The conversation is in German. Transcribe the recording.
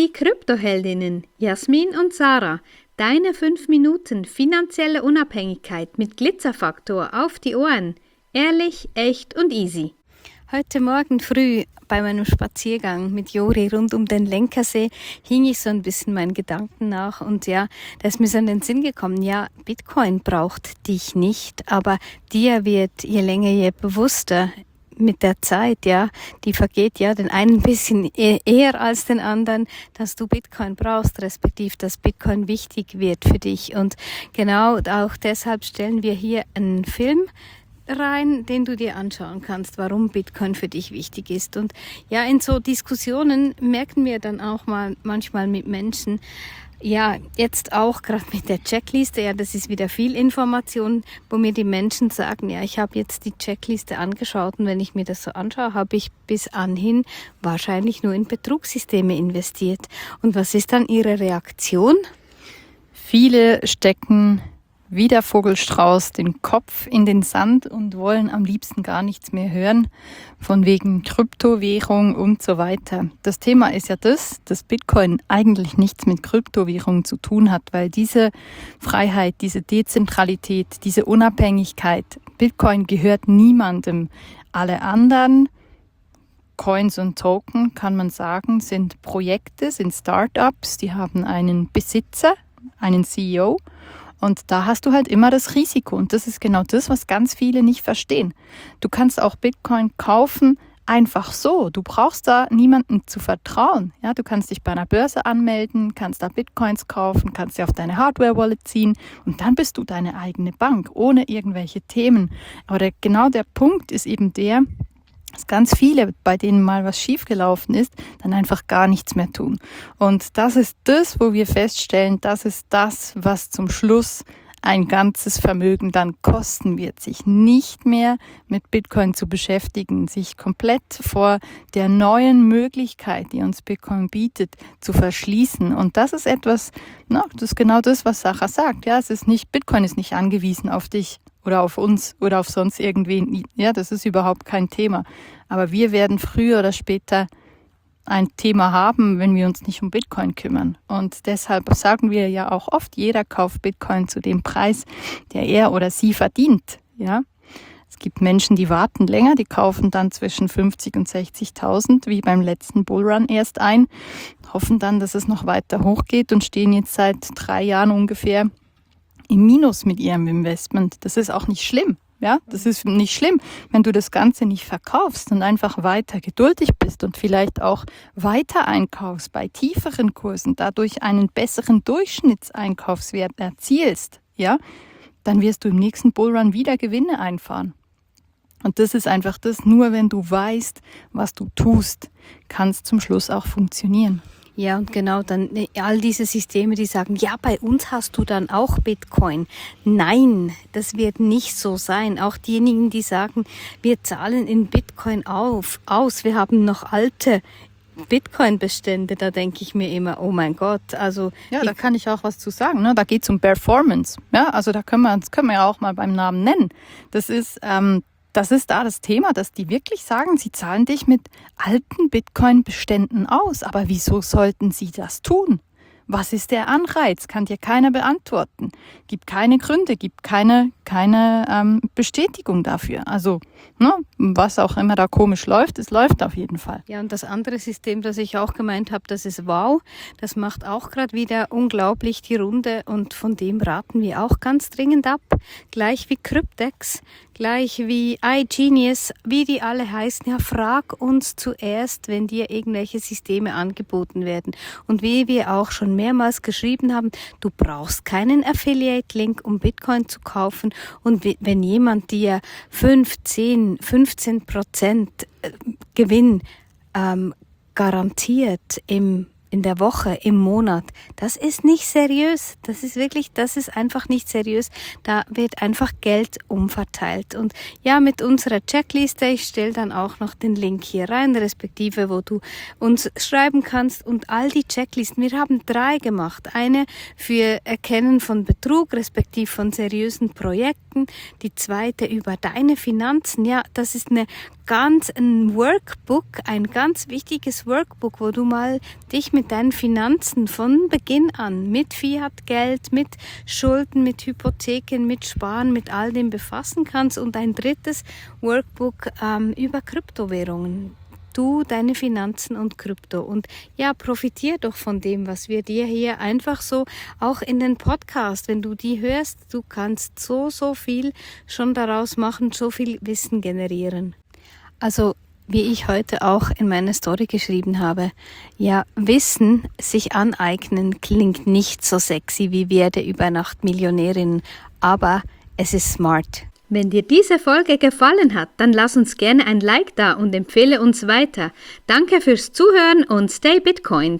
Die Kryptoheldinnen Jasmin und Sarah. Deine 5 Minuten finanzielle Unabhängigkeit mit Glitzerfaktor auf die Ohren. Ehrlich, echt und easy. Heute Morgen früh bei meinem Spaziergang mit Jori rund um den Lenkersee hing ich so ein bisschen meinen Gedanken nach und ja, da ist mir so in den Sinn gekommen, ja, Bitcoin braucht dich nicht, aber dir wird je länger, je bewusster mit der Zeit, ja, die vergeht ja den einen ein bisschen eher als den anderen, dass du Bitcoin brauchst, respektiv, dass Bitcoin wichtig wird für dich. Und genau auch deshalb stellen wir hier einen Film rein, den du dir anschauen kannst, warum Bitcoin für dich wichtig ist. Und ja, in so Diskussionen merken wir dann auch mal manchmal mit Menschen, ja, jetzt auch gerade mit der Checkliste, ja, das ist wieder viel Information, wo mir die Menschen sagen, ja, ich habe jetzt die Checkliste angeschaut und wenn ich mir das so anschaue, habe ich bis anhin wahrscheinlich nur in Betrugssysteme investiert. Und was ist dann ihre Reaktion? Viele stecken wie der Vogelstrauß den Kopf in den Sand und wollen am liebsten gar nichts mehr hören, von wegen Kryptowährung und so weiter. Das Thema ist ja dass Bitcoin eigentlich nichts mit Kryptowährung zu tun hat, weil diese Freiheit, diese Dezentralität, diese Unabhängigkeit, Bitcoin gehört niemandem. Alle anderen Coins und Token, kann man sagen, sind Projekte, sind Startups, die haben einen Besitzer, einen CEO. Und da hast du halt immer das Risiko. Und das ist genau das, was ganz viele nicht verstehen. Du kannst auch Bitcoin kaufen, einfach so. Du brauchst da niemandem zu vertrauen. Ja, du kannst dich bei einer Börse anmelden, kannst da Bitcoins kaufen, kannst sie auf deine Hardware-Wallet ziehen und dann bist du deine eigene Bank, ohne irgendwelche Themen. Aber genau der Punkt ist eben dass ganz viele, bei denen mal was schiefgelaufen ist, dann einfach gar nichts mehr tun. Und das ist das, wo wir feststellen, das ist das, was zum Schluss ein ganzes Vermögen dann kosten wird, sich nicht mehr mit Bitcoin zu beschäftigen, sich komplett vor der neuen Möglichkeit, die uns Bitcoin bietet, zu verschließen. Und das ist etwas, das ist genau das, was Sarah sagt. Ja, Bitcoin ist nicht angewiesen auf dich oder auf uns oder auf sonst irgendwen. Ja, das ist überhaupt kein Thema. Aber wir werden früher oder später ein Thema haben, wenn wir uns nicht um Bitcoin kümmern. Und deshalb sagen wir ja auch oft, jeder kauft Bitcoin zu dem Preis, der er oder sie verdient. Ja, es gibt Menschen, die warten länger, die kaufen dann zwischen 50 und 60.000, wie beim letzten Bullrun erst ein, hoffen dann, dass es noch weiter hochgeht und stehen jetzt seit 3 Jahren ungefähr im Minus mit ihrem Investment. Das ist auch nicht schlimm. Ja, das ist nicht schlimm, wenn du das Ganze nicht verkaufst und einfach weiter geduldig bist und vielleicht auch weiter einkaufst bei tieferen Kursen, dadurch einen besseren Durchschnittseinkaufswert erzielst, ja, dann wirst du im nächsten Bullrun wieder Gewinne einfahren. Und das ist einfach das, nur wenn du weißt, was du tust, kann es zum Schluss auch funktionieren. Ja, und genau, dann all diese Systeme, die sagen, ja, bei uns hast du dann auch Bitcoin. Nein, das wird nicht so sein. Auch diejenigen, die sagen, wir zahlen in Bitcoin aus, wir haben noch alte Bitcoin-Bestände, da denke ich mir immer, oh mein Gott, also... Ja, da kann ich auch was zu sagen, ne? Da geht es um Performance. Ja, also das können wir ja auch mal beim Namen nennen. Das ist da das Thema, dass die wirklich sagen, sie zahlen dich mit alten Bitcoin-Beständen aus. Aber wieso sollten sie das tun? Was ist der Anreiz? Kann dir keiner beantworten. Gibt keine Gründe, gibt keine Bestätigung dafür. Also, was auch immer da komisch läuft, es läuft auf jeden Fall. Ja, und das andere System, das ich auch gemeint habe, das ist Wow. Das macht auch gerade wieder unglaublich die Runde und von dem raten wir auch ganz dringend ab. Gleich wie Cryptex, gleich wie iGenius, wie die alle heißen. Ja, frag uns zuerst, wenn dir irgendwelche Systeme angeboten werden. Und wie wir auch schon mehrmals geschrieben haben, du brauchst keinen Affiliate-Link, um Bitcoin zu kaufen. Und wenn jemand dir 15% Gewinn garantiert in der Woche, im Monat, das ist nicht seriös. Das ist einfach nicht seriös. Da wird einfach Geld umverteilt. Und ja, mit unserer Checkliste, ich stelle dann auch noch den Link hier rein, respektive, wo du uns schreiben kannst und all die Checklisten. Wir haben 3 gemacht. Eine für Erkennen von Betrug, respektive von seriösen Projekten. Die zweite über deine Finanzen. Ja, das ist eine ein Workbook, ein ganz wichtiges Workbook, wo du mal dich mit deinen Finanzen von Beginn an, mit Fiat-Geld, mit Schulden, mit Hypotheken, mit Sparen, mit all dem befassen kannst. Und ein drittes Workbook über Kryptowährungen. Du, deine Finanzen und Krypto. Und ja, profitier doch von dem, was wir dir hier einfach so, auch in den Podcast, wenn du die hörst, du kannst so viel schon daraus machen, so viel Wissen generieren. Also, wie ich heute auch in meiner Story geschrieben habe, ja, Wissen sich aneignen klingt nicht so sexy wie werde über Nacht Millionärin, aber es ist smart. Wenn dir diese Folge gefallen hat, dann lass uns gerne ein Like da und empfehle uns weiter. Danke fürs Zuhören und stay Bitcoin.